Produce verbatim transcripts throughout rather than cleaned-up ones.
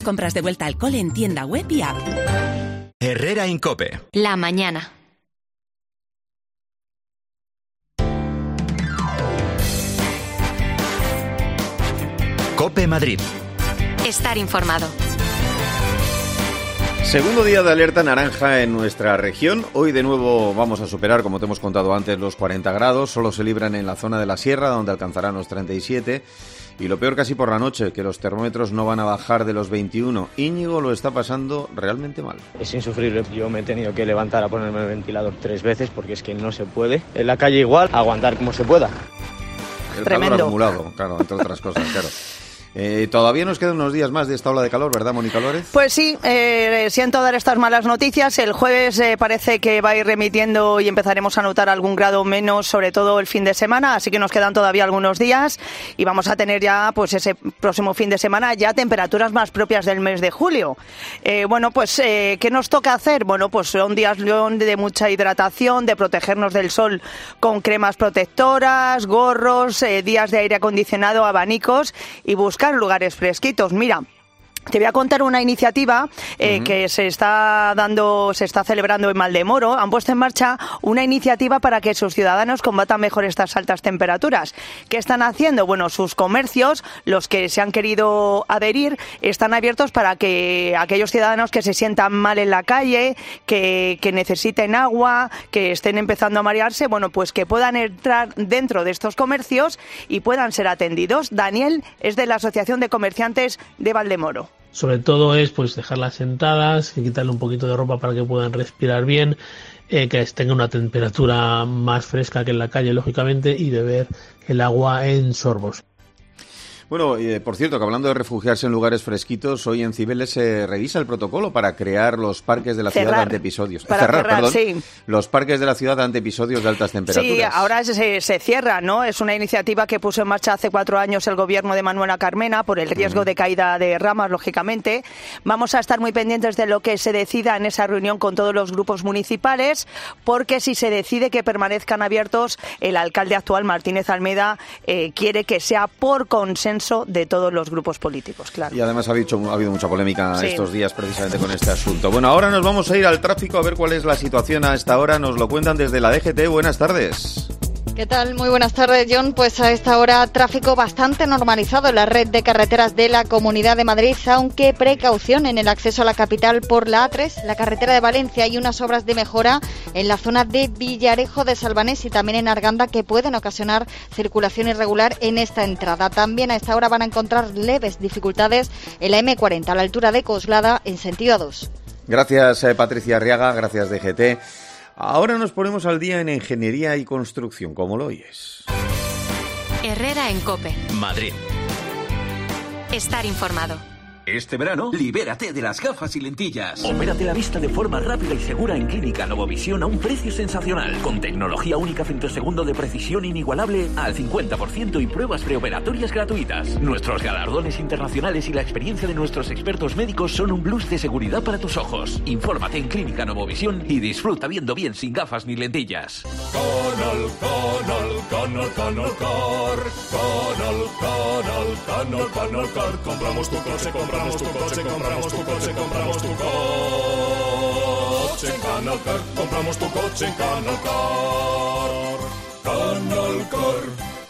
Compras de vuelta al cole en tienda web y app. Herrera en COPE. La mañana. COPE Madrid. Estar informado. Segundo día de alerta naranja en nuestra región. Hoy de nuevo vamos a superar, como te hemos contado antes, los cuarenta grados. Solo se libran en la zona de la sierra, donde alcanzarán los treinta y siete. Y lo peor casi por la noche, que los termómetros no van a bajar de los veintiuno. Íñigo lo está pasando realmente mal. Es insufrible. Yo me he tenido que levantar a ponerme el ventilador tres veces porque es que no se puede. En la calle igual, aguantar como se pueda. El Tremendo. calor acumulado, claro, entre otras cosas, claro. Eh, todavía nos quedan unos días más de esta ola de calor, ¿verdad, Mónica Álvarez? Pues sí, eh, siento dar estas malas noticias. El jueves eh, parece que va a ir remitiendo y empezaremos a notar algún grado menos, sobre todo el fin de semana, así que nos quedan todavía algunos días y vamos a tener ya, pues ese próximo fin de semana, ya temperaturas más propias del mes de julio. Eh, bueno, pues, eh, ¿qué nos toca hacer? Bueno, pues son días de mucha hidratación, de protegernos del sol con cremas protectoras, gorros, eh, días de aire acondicionado, abanicos y buscar lugares fresquitos. Mira, te voy a contar una iniciativa eh, uh-huh. que se está dando, se está celebrando en Maldemoro. Han puesto en marcha una iniciativa para que sus ciudadanos combatan mejor estas altas temperaturas. ¿Qué están haciendo? Bueno, sus comercios, los que se han querido adherir, están abiertos para que aquellos ciudadanos que se sientan mal en la calle, que, que necesiten agua, que estén empezando a marearse, bueno, pues que puedan entrar dentro de estos comercios y puedan ser atendidos. Daniel es de la Asociación de Comerciantes de Valdemoro. Sobre todo es pues dejarlas sentadas, quitarle un poquito de ropa para que puedan respirar bien, eh, que tenga una temperatura más fresca que en la calle, lógicamente, y beber el agua en sorbos. Bueno, eh, por cierto, que hablando de refugiarse en lugares fresquitos, hoy en Cibeles se revisa el protocolo para crear los parques de la cerrar, ciudad ante episodios. Para cerrar, cerrar, perdón. Sí. Los parques de la ciudad ante episodios de altas temperaturas. Sí, ahora se, se cierra, ¿no? Es una iniciativa que puso en marcha hace cuatro años el gobierno de Manuela Carmena por el riesgo uh-huh. de caída de ramas, lógicamente. Vamos a estar muy pendientes de lo que se decida en esa reunión con todos los grupos municipales, porque si se decide que permanezcan abiertos, el alcalde actual, Martínez Almeida, eh, quiere que sea por consenso de todos los los grupos políticos, claro. Y además ha habido, ha habido mucha polémica sí. estos días precisamente con este asunto. Bueno, ahora nos vamos a ir al tráfico a ver cuál es la situación a esta hora. Nos lo cuentan desde la D G T. Buenas tardes. ¿Qué tal? Muy buenas tardes, John. Pues a esta hora tráfico bastante normalizado en la red de carreteras de la Comunidad de Madrid, aunque precaución en el acceso a la capital por la A tres, la carretera de Valencia y unas obras de mejora en la zona de Villarejo de Salvanés y también en Arganda que pueden ocasionar circulación irregular en esta entrada. También a esta hora van a encontrar leves dificultades en la eme cuarenta a la altura de Coslada en sentido A dos. Gracias, eh, Patricia Arriaga. Gracias, D G T. Ahora nos ponemos al día en ingeniería y construcción, como lo oyes. Herrera en COPE. Madrid. Estar informado. Este verano, libérate de las gafas y lentillas. Opérate la vista de forma rápida y segura en Clínica Novovisión a un precio sensacional. Con tecnología única femtosegundo de precisión inigualable al cincuenta por ciento y pruebas preoperatorias gratuitas. Nuestros galardones internacionales y la experiencia de nuestros expertos médicos son un plus de seguridad para tus ojos. Infórmate en Clínica Novovisión y disfruta viendo bien sin gafas ni lentillas. Canal, canal, canal, canal car. Canal, canal, canal, canal car. Compramos tu coche, compramos Compramos tu coche, compramos tu coche, compramos tu coche en Canal Car. Compramos tu coche en Canal Car. Canal Car.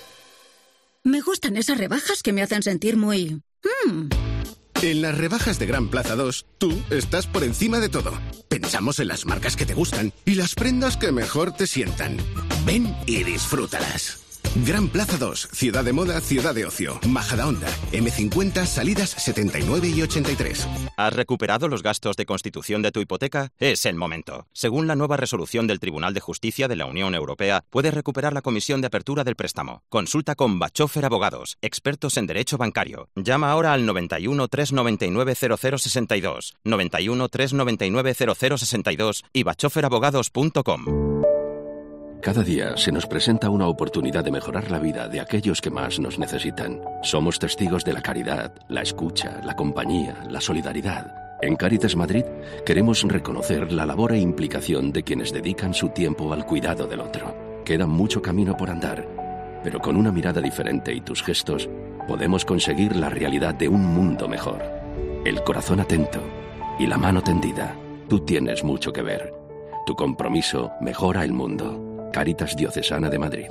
Me gustan esas rebajas que me hacen sentir muy... Mm. En las rebajas de Gran Plaza dos, tú estás por encima de todo. Pensamos en las marcas que te gustan y las prendas que mejor te sientan. Ven y disfrútalas. Gran Plaza dos, Ciudad de Moda, Ciudad de Ocio, Majadahonda, eme cincuenta, salidas setenta y nueve y ochenta y tres. ¿Has recuperado los gastos de constitución de tu hipoteca? Es el momento. Según la nueva resolución del Tribunal de Justicia de la Unión Europea, puedes recuperar la comisión de apertura del préstamo. Consulta con Bachofer Abogados, expertos en derecho bancario. Llama ahora al noventa y uno, trescientos noventa y nueve, cero cero sesenta y dos, noventa y uno, trescientos noventa y nueve, cero cero sesenta y dos y bachofer abogados punto com. Cada día se nos presenta una oportunidad de mejorar la vida de aquellos que más nos necesitan. Somos testigos de la caridad, la escucha, la compañía, la solidaridad. En Cáritas Madrid queremos reconocer la labor e implicación de quienes dedican su tiempo al cuidado del otro. Queda mucho camino por andar, pero con una mirada diferente y tus gestos podemos conseguir la realidad de un mundo mejor. el corazón atento y la mano tendida. Tú tienes mucho que ver. Tu compromiso mejora el mundo. Cáritas Diocesana de Madrid.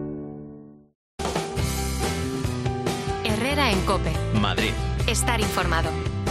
Herrera en COPE. Madrid. Estar informado.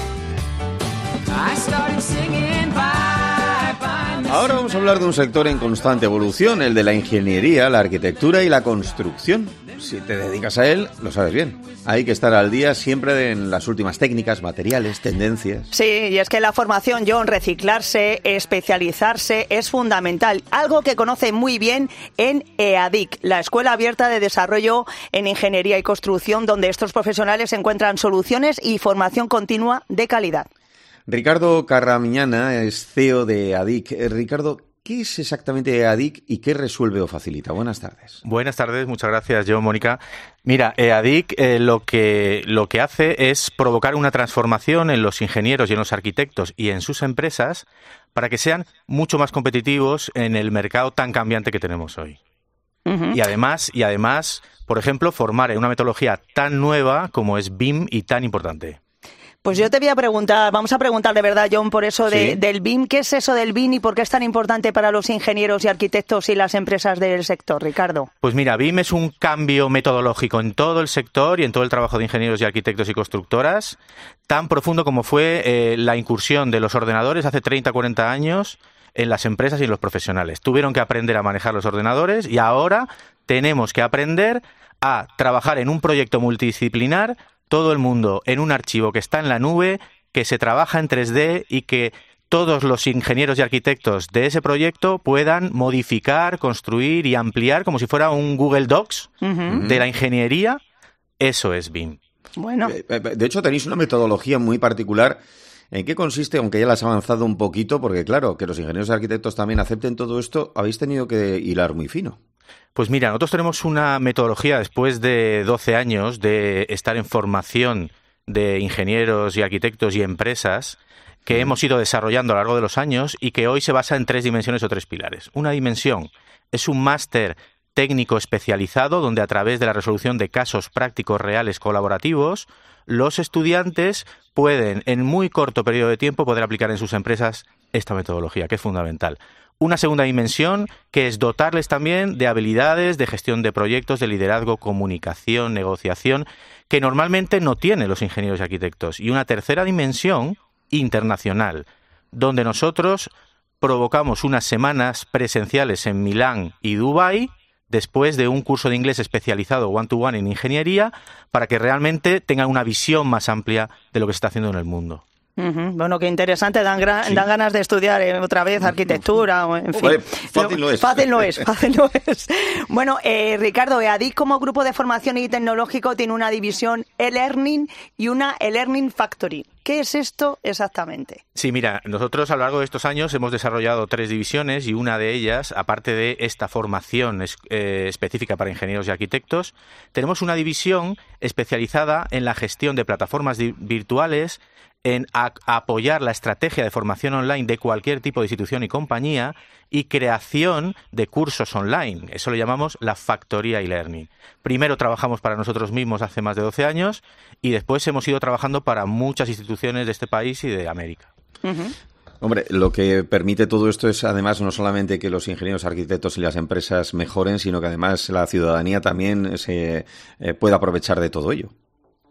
Ahora vamos a hablar de un sector en constante evolución, el de la ingeniería, la arquitectura y la construcción. Si te dedicas a él, lo sabes bien. Hay que estar al día siempre en las últimas técnicas, materiales, tendencias. Sí, y es que la formación, John, reciclarse, especializarse, es fundamental. Algo que conoce muy bien en EADIC, la Escuela Abierta de Desarrollo en Ingeniería y Construcción, donde estos profesionales encuentran soluciones y formación continua de calidad. Ricardo Carramiñana es C E O de EADIC. Eh, Ricardo, ¿qué es exactamente EADIC y qué resuelve o facilita? Buenas tardes. Buenas tardes, muchas gracias, yo, Mónica. Mira, EADIC eh, lo que lo que hace es provocar una transformación en los ingenieros y en los arquitectos y en sus empresas para que sean mucho más competitivos en el mercado tan cambiante que tenemos hoy. Uh-huh. Y además, y además, por ejemplo, formar en una metodología tan nueva como es B I M y tan importante. Pues yo te voy a preguntar, vamos a preguntar de verdad, John, por eso de, ¿Sí? del B I M. ¿Qué es eso del B I M y por qué es tan importante para los ingenieros y arquitectos y las empresas del sector, Ricardo? Pues mira, B I M es un cambio metodológico en todo el sector y en todo el trabajo de ingenieros y arquitectos y constructoras, tan profundo como fue eh, la incursión de los ordenadores hace treinta, cuarenta años en las empresas y en los profesionales. Tuvieron que aprender a manejar los ordenadores y ahora tenemos que aprender a trabajar en un proyecto multidisciplinar, todo el mundo en un archivo que está en la nube, que se trabaja en tres D y que todos los ingenieros y arquitectos de ese proyecto puedan modificar, construir y ampliar como si fuera un Google Docs uh-huh. de la ingeniería. Eso es B I M. Bueno. De hecho, tenéis una metodología muy particular. ¿En qué consiste? Aunque ya la has avanzado un poquito, porque claro, que los ingenieros y arquitectos también acepten todo esto, habéis tenido que hilar muy fino. Pues mira, nosotros tenemos una metodología después de doce años de estar en formación de ingenieros y arquitectos y empresas que mm. hemos ido desarrollando a lo largo de los años y que hoy se basa en tres dimensiones o tres pilares. Una dimensión es un máster técnico especializado donde a través de la resolución de casos prácticos reales colaborativos los estudiantes pueden en muy corto periodo de tiempo poder aplicar en sus empresas esta metodología, que es fundamental. Una segunda dimensión, que es dotarles también de habilidades de gestión de proyectos, de liderazgo, comunicación, negociación, que normalmente no tienen los ingenieros y arquitectos. Y una tercera dimensión, internacional, donde nosotros provocamos unas semanas presenciales en Milán y Dubái, después de un curso de inglés especializado one-to-one en ingeniería, para que realmente tengan una visión más amplia de lo que se está haciendo en el mundo. Uh-huh. Bueno, qué interesante, dan, gra- sí. dan ganas de estudiar eh, otra vez arquitectura, o en fin. Vale, fácil no es. Fácil no es, fácil no es. Bueno, eh, Ricardo, EADIC como grupo de formación y tecnológico tiene una división e-learning y una e-learning factory. ¿Qué es esto exactamente? Sí, mira, nosotros a lo largo de estos años hemos desarrollado tres divisiones y una de ellas, aparte de esta formación es, eh, específica para ingenieros y arquitectos, tenemos una división especializada en la gestión de plataformas di- virtuales, en a- apoyar la estrategia de formación online de cualquier tipo de institución y compañía y creación de cursos online. Eso lo llamamos la factoría e-learning. Primero trabajamos para nosotros mismos hace más de doce años y después hemos ido trabajando para muchas instituciones de este país y de América. Uh-huh. Hombre, lo que permite todo esto es además no solamente que los ingenieros, arquitectos y las empresas mejoren, sino que además la ciudadanía también se eh, pueda aprovechar de todo ello.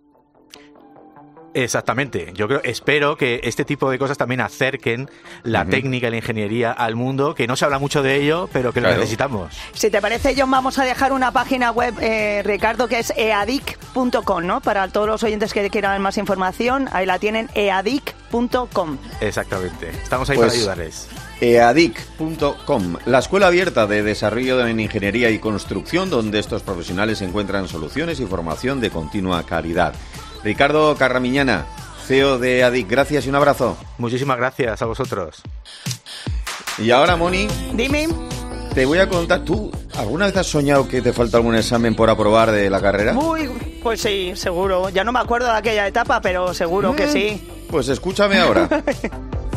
Exactamente. Yo creo, espero que este tipo de cosas también acerquen la uh-huh. técnica y la ingeniería al mundo, que no se habla mucho de ello, pero que claro. lo necesitamos. Si te parece, John, vamos a dejar una página web, eh, Ricardo, que es eadic punto com, ¿no? Para todos los oyentes que quieran más información, ahí la tienen, eadic punto com. Exactamente. Estamos ahí pues, para ayudarles. eadic punto com, la escuela abierta de desarrollo en ingeniería y construcción, donde estos profesionales encuentran soluciones y formación de continua calidad. Ricardo Carramiñana, C E O de EADIC, gracias y un abrazo. Muchísimas gracias a vosotros. Y ahora, Moni, dime. Te voy a contar, ¿tú alguna vez has soñado que te falta algún examen por aprobar de la carrera? Uy, pues sí, seguro. Ya no me acuerdo de aquella etapa, pero seguro mm, que sí. Pues escúchame ahora.